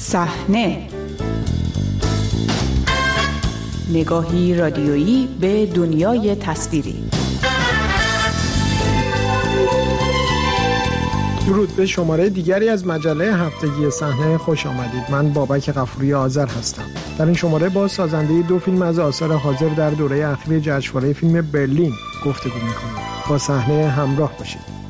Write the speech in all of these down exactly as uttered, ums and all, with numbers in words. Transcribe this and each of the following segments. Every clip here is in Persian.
صحنه، نگاهی رادیویی به دنیای تصویری. درود به شماره دیگری از مجله هفتگی صحنه خوش آمدید. من بابک غفوری آذر هستم. در این شماره با سازنده دو فیلم از آثار حاضر در دوره اخیر جشنواره فیلم برلین گفتگو می‌کنیم. با صحنه همراه باشید.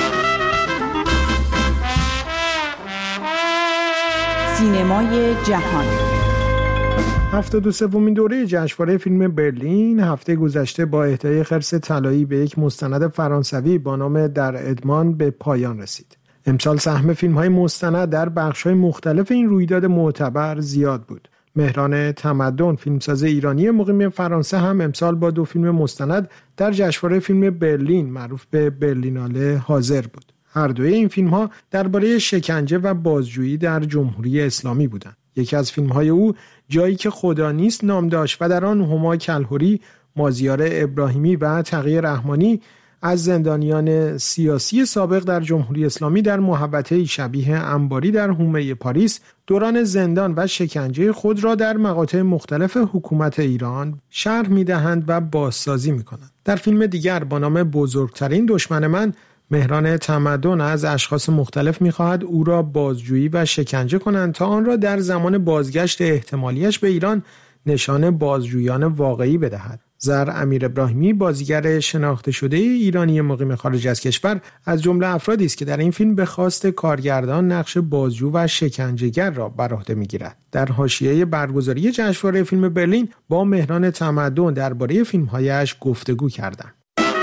سینمای جهان. هفتاد و سومین دوره جشنواره فیلم برلین هفته گذشته با اهدای خرس طلایی به یک مستند فرانسوی با نام در ادمان به پایان رسید. امسال سهم فیلم‌های مستند در بخش‌های مختلف این رویداد معتبر زیاد بود. مهران تمدن، فیلمساز ایرانی مقیم فرانسه، هم امسال با دو فیلم مستند در جشنواره فیلم برلین معروف به برلیناله حاضر بود. هر دوی این فیلم‌ها درباره شکنجه و بازجویی در جمهوری اسلامی بودند. یکی از فیلم‌های او جایی که خدا نیست نام داشت و در آن هما کلهوری، مازیار ابراهیمی و تقی رحمانی از زندانیان سیاسی سابق در جمهوری اسلامی در محوطه‌ای شبیه انباری در حومه پاریس دوران زندان و شکنجه خود را در مقاطع مختلف حکومت ایران شرح می‌دهند و بازسازی می‌کنند. در فیلم دیگر با نام بزرگترین دشمن من، مهران تمدن از اشخاص مختلف می‌خواهد او را بازجویی و شکنجه کنند تا آن را در زمان بازگشت احتمالیش به ایران نشان بازجویان واقعی بدهد. زر امیر ابراهیمی، بازیگر شناخته شده ایرانی مقیم خارج از کشور، از جمله افرادی است که در این فیلم به خواست کارگردان نقش بازجو و شکنجهگر را بر عهده می‌گیرد. در حاشیه برگزاری جشنواره فیلم برلین با مهران تمدن درباره فیلم‌هایش گفتگو کردند.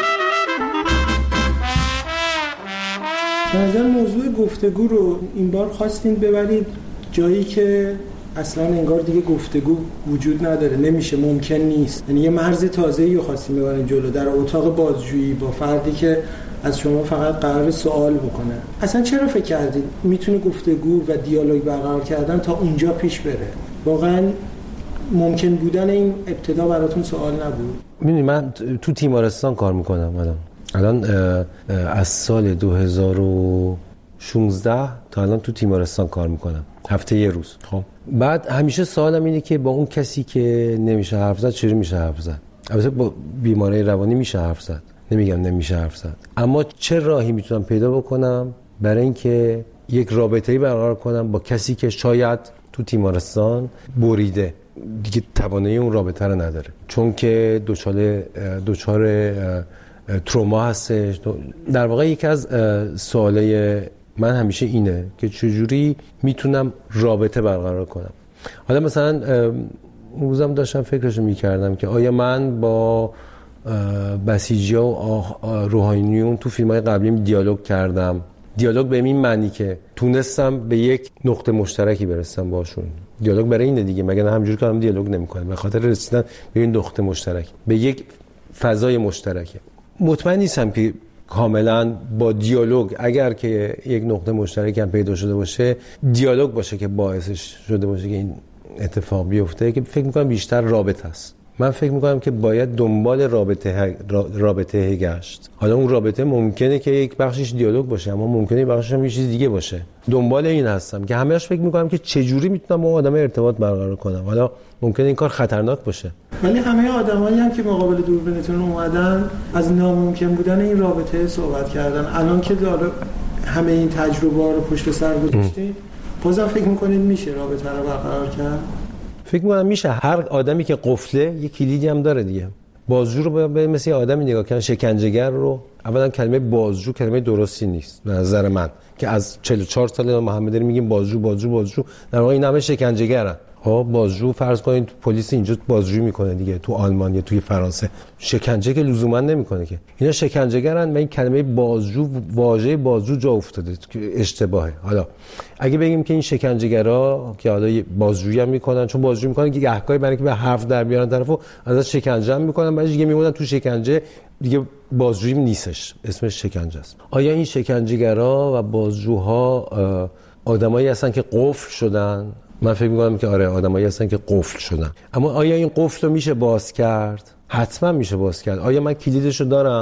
به نظر موضوع گفتگو رو این بار خواستین ببرید جایی که اصلا انگار دیگه گفتگو وجود نداره، نمیشه، ممکن نیست. یعنی یه مرز تازه‌ای رو خواستین ببرین جلو در اتاق بازجویی با فردی که از شما فقط قرار سوال بکنه. اصلا چرا فکر کردید میتونه گفتگو و دیالوگ برقرار کردن تا اونجا پیش بره؟ واقعا ممکن بودن این ابتدا براتون سوال نبود؟ میدونی من تو تیمارستان کار میکنم الان. الان از سال دو هزار و شانزده تا الان تو تیمارستان کار میکنم، هفته یه روز. خب بعد همیشه سوالم اینه که با اون کسی که نمیشه حرف زد چجوری میشه حرف زد؟ البته با بیماری روانی میشه حرف زد، نمیگم نمیشه حرف زد، اما چه راهی میتونم پیدا بکنم برای اینکه یک رابطه‌ای برقرار کنم با کسی که شاید تو تیمارستان بریده، دیگه توانایی اون رابطه رو نداره، چون که دچار دچار تروما هستش. در واقع یکی از سوالای من همیشه اینه که چجوری میتونم رابطه برقرار کنم. حالا مثلا روزم داشتم فکرشو میکردم که آیا من با بسیجی‌ها و روحانیون تو فیلم‌های قبلیم دیالوگ کردم؟ دیالوگ به این معنی که تونستم به یک نقطه مشترکی برسم باشون. دیالوگ برای اینه دیگه، مگه نه همینجوری که هم دیالوگ نمی‌کنیم، به خاطر رسیدن به این نقطه مشترک، به یک فضای مشترکه. مطمئن نیستم که کاملا با دیالوگ، اگر که یک نقطه مشترک هم پیدا شده باشه، دیالوگ باشه که باعثش شده باشه که این اتفاق بیفته، که فکر می‌کنم بیشتر رابطه است. من فکر می‌کنم که باید دنبال رابطه رابطه گشت. حالا اون رابطه ممکنه که یک بخشش دیالوگ باشه، اما ممکنه یک بخشش هم یه چیز دیگه باشه. دنبال این هستم که همه‌اش فکر می‌کنم که چه جوری میتونم با آدم ارتباط برقرار کنم. حالا ممکنه این کار خطرناک باشه، ولی همه آدمایی هم که مقابل دوربینتون اومدن از ناممکن بودن این رابطه صحبت کردن. الان که داره همه این تجربه رو پشت سر گذاشتید، بازم فکر می‌کنید میشه رابطه رو برقرار کرد؟ فکر می‌کنم میشه. هر آدمی که قفله یه کلیدی هم داره دیگه. بازجو رو باید مثل یه آدمی نگاه کنن. شکنجهگر رو اولا کلمه بازجو کلمه درستی نیست به نظر من، که از چهل و چهار سال محمد علی میگیم بازجو بازجو بازجو، در واقع این همه شکنجهگرن. ها بازجو فرض کنید پلیس اینجا بازجویی میکنه دیگه، تو آلمان یا توی فرانسه شکنجه که لزوما نمیکنه که. اینا شکنجهگرن و این کلمه بازجو، واژه بازجو جا افتاده که اشتباهه. حالا اگه بگیم که این شکنجهگرا که حالا بازجویی هم میکنن، چون بازجویی میکنن که گهگاهی برای اینکه به حرف در بیارن طرفو ازش شکنجه هم میکنن، بعدش دیگه میمونن تو شکنجه، دیگه بازجویی نیستش، اسمش شکنجه است. آیا این شکنجهگرا و بازجوها آدمایی هستن که قفل شدن؟ من فکر می‌کنم که آره، آدمایی هستن که قفل شدن. اما آیا این قفل رو میشه باز کرد؟ حتما میشه باز کرد. آیا من کلیدشو دارم؟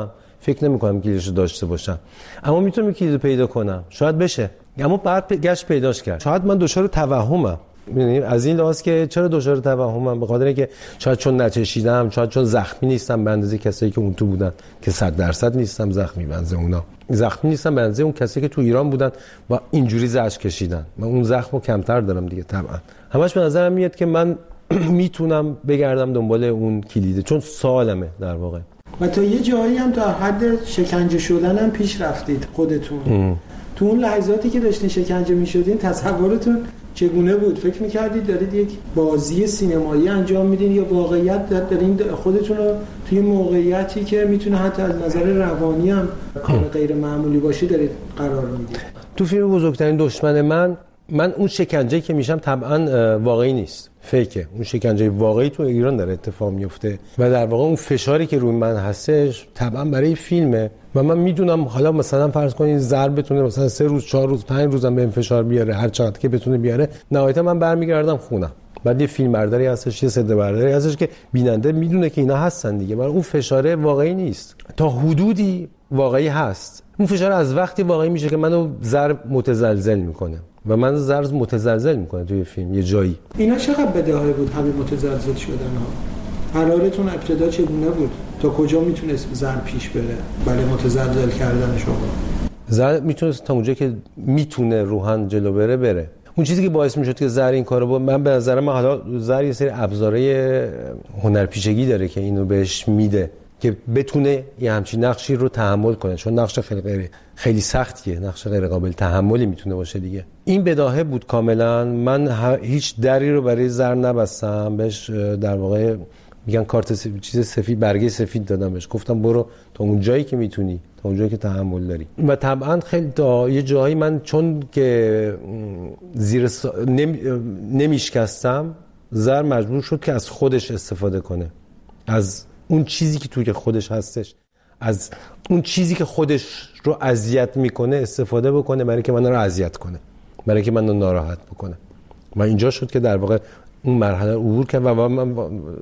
فکر نمی‌کنم کلیدش رو داشته باشم، اما میتونم کلیدو پیدا کنم، شاید بشه، اما بعد گشت پیداش کرد. شاید من دچار توهمم، می‌دونید از این لحاظ که چرا دچار توهمم، به خاطر اینکه شاید چون نچشیدم، شاید چون زخمی نیستم به اندازه کسایی که اون تو بودن که صد درصد نیستم زخمی به اندازه اونا، زخمی نیستم به اندازه اون کسایی که تو ایران بودن و اینجوری زجر کشیدن. من اون زخمو کمتر دارم دیگه طبعا. همش به نظرم میاد که من میتونم بگردم دنبال اون کلیده، چون سوالمه در واقع. و تا یه جایی هم تا حد شکنجه شدن هم پیش رفتید خودتون. ام. تو اون لحظاتی که داشتین شکنجه میشدین تصورتون چگونه بود؟ فکر میکردید دارید یک بازی سینمایی انجام میدین یا واقعیت دارین خودتون رو توی موقعیتی که میتونه حتی از نظر روانی هم کار غیر معمولی باشه دارید قرار میدید؟ تو فیلم بزرگترین دشمن من من اون شکنجه‌ای که میشم طبعا واقعی نیست، فیکه. اون شکنجه واقعی تو ایران داره اتفاق میفته و در واقع اون فشاری که روی من هستش طبعا برای فیلمه و من میدونم حالا مثلا فرض کنید ضرب بتونه مثلا سه روز چهار روز پنج روزم به فشار بیاره، هر چقدر که بتونه بیاره، نهایتا من برمیگردم خونم. بعد یه فیلم برداری هستش، یه صدا برداری هستش که بیننده میدونه که اینا هستن دیگه، برای اون فشاره واقعی نیست، تا حدودی واقعی هست. اون فشار از وقتی واقعی میشه که منو ضرب متزلزل میکنه و من ضرب متزلزل میکنه توی فیلم یه جایی. اینا چقدر بداهه بود همین متزلزل شدن ها؟ قرارتون ابتدا چگونه بود؟ تا کجا میتونست ضرب پیش بره برای متزلزل کردن شما؟ ضرب میتونست تا اونجا که میتونه روحن جلو بره بره. اون چیزی که باعث میشد که زر این کارو بود، من به نظر من حالا زر یه سری ابزارهای هنرپیشگی داره که اینو بهش میده که بتونه یه همچین نقشی رو تحمل کنه، چون نقش خیلی غیر خیلی سختیه، نقش غیر قابل تحملی میتونه باشه دیگه. این بداهه بود کاملا. من هیچ دری رو برای زر نبستم بهش، در واقع میگن کارت سفید، چیز سفید، برگه سفید دادم بهش، گفتم برو تا اون جایی که میتونی، تا اون جایی که تحمل داری. و طبعا خیلی تا یه جایی من چون که زیر سا... نمی... نمیشکستم، زر مجبور شد که از خودش استفاده کنه، از اون چیزی که توی خودش هستش، از اون چیزی که خودش رو اذیت میکنه استفاده بکنه برای که من رو اذیت کنه، برای که من رو ناراحت بکنه. و اینجا شد که در واقع اون مرحله عبور کرد و من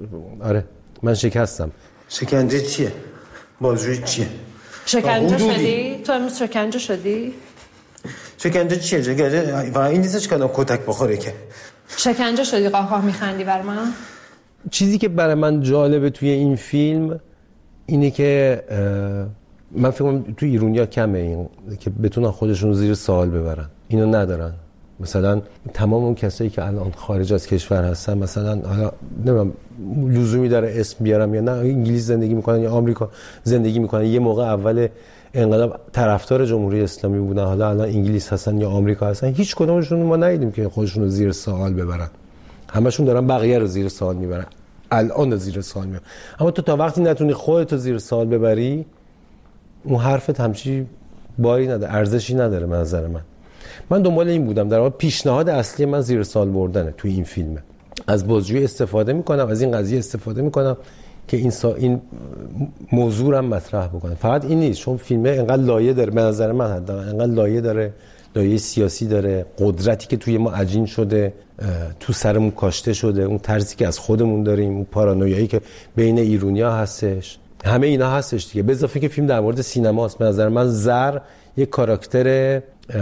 آره من شکستم. شکنجه چیه؟ بازجویی چیه؟ شکنجه شدی؟ تو امروز شکنجه شدی؟ شکنجه چیه؟ شکنجه و این نیستش که آدم کتک بخوره که. شکنجه شدی قاقاه میخندی بر من؟ چیزی که برای من جالبه توی این فیلم اینه که من فکر کنم توی ایرانیا کمه این که بتونن خودشون زیر سوال ببرن، اینو ندارن. مثلا تمام اون کسایی که الان خارج از کشور هستن، مثلا حالا نمیدونم لزومی داره اسم بیارم یا نه، انگلیس زندگی میکنن یا آمریکا زندگی میکنن، یه موقع اول انقلاب طرفدار جمهوری اسلامی بودن، حالا الان انگلیس هستن یا آمریکا هستن، هیچ کدومشون ما ندیدیم که خودشون رو زیر سوال ببرن. همشون دارن بقیه رو زیر سوال میبرن، الان رو زیر سوال میبرن. اما تو تا وقتی نتونی خودت رو زیر سوال ببری، اون حرفت همچی باری نداره، ارزشی نداره. به نظر من من دنبال این بودم، در واقع پیشنهاد اصلی من زیر سوال بردنه توی این فیلمه. از بازجویی استفاده میکنم، از این قضیه استفاده میکنم که این سا... این موضوع رو مطرح بکنم. فقط این نیست، چون فیلمه انقدر لایه داره، به نظر من حداقل انقدر لایه داره، لایه سیاسی داره، قدرتی که توی ما عجین شده، تو سرمون کاشته شده، اون ترسی که از خودمون داریم، اون پارانویایی که بین ایرانی‌ها هستش، همه اینا هستش دیگه. به اضافه که فیلم در مورد سینماست، به نظر من زر یک کاراکتر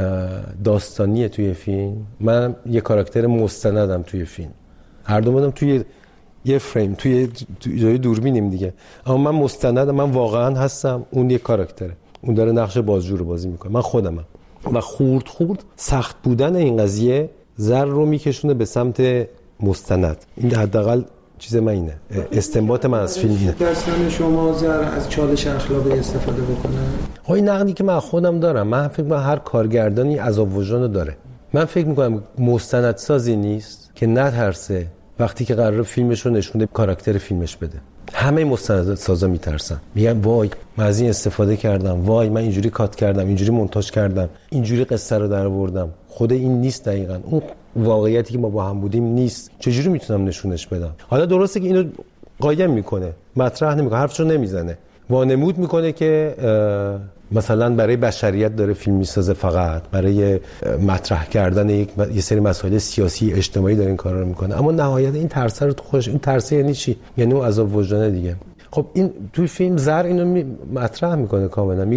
داستانیه توی فیلم، من یک کاراکتر مستندم توی فیلم. هر دو مادم توی یه فریم، توی جای دوربینیم دیگه، اما من مستندم، من واقعا هستم، اون یک کاراکتره، اون داره نقش بازجو رو بازی میکنه، من خودمم. و خورد خورد سخت بودن این قضیه زر رو میکشونه به سمت مستند. این حداقل چیز من اینه، استنباط من از فیلم اینه. داستان شما زر از چالش اخلاقی استفاده بکنه؟ خب این نقدی که من خودم دارم، من فکر می‌کنم هر کارگردانی عذاب وجدان رو داره. من فکر می‌کنم مستندسازی نیست که نترسه وقتی که قراره فیلمش رو نشونه کاراکتر فیلمش بده. همه مستندسازا میترسن، میگن وای من از این استفاده کردم، وای من اینجوری کات کردم، اینجوری مونتاژ کردم، اینجوری قصه رو درآوردم. خود این نیست، دقیقاً اون واقعیتی که ما با هم بودیم نیست. چجوری میتونم نشونش بدم؟ حالا درسته که اینو قایم میکنه، مطرح نمیکنه، حرفشو نمیزنه، وانمود میکنه که مثلا برای بشریت داره فیلم میسازه، فقط برای مطرح کردن یک یه سری مسائل سیاسی اجتماعی داره این کارا رو میکنه. اما نهایت این ترس رو تو خودش، این ترس یعنی چی؟ یعنی اون عذاب وجدانه دیگه. خب این توی فیلم زر اینو می... مطرح میکنه کاملا.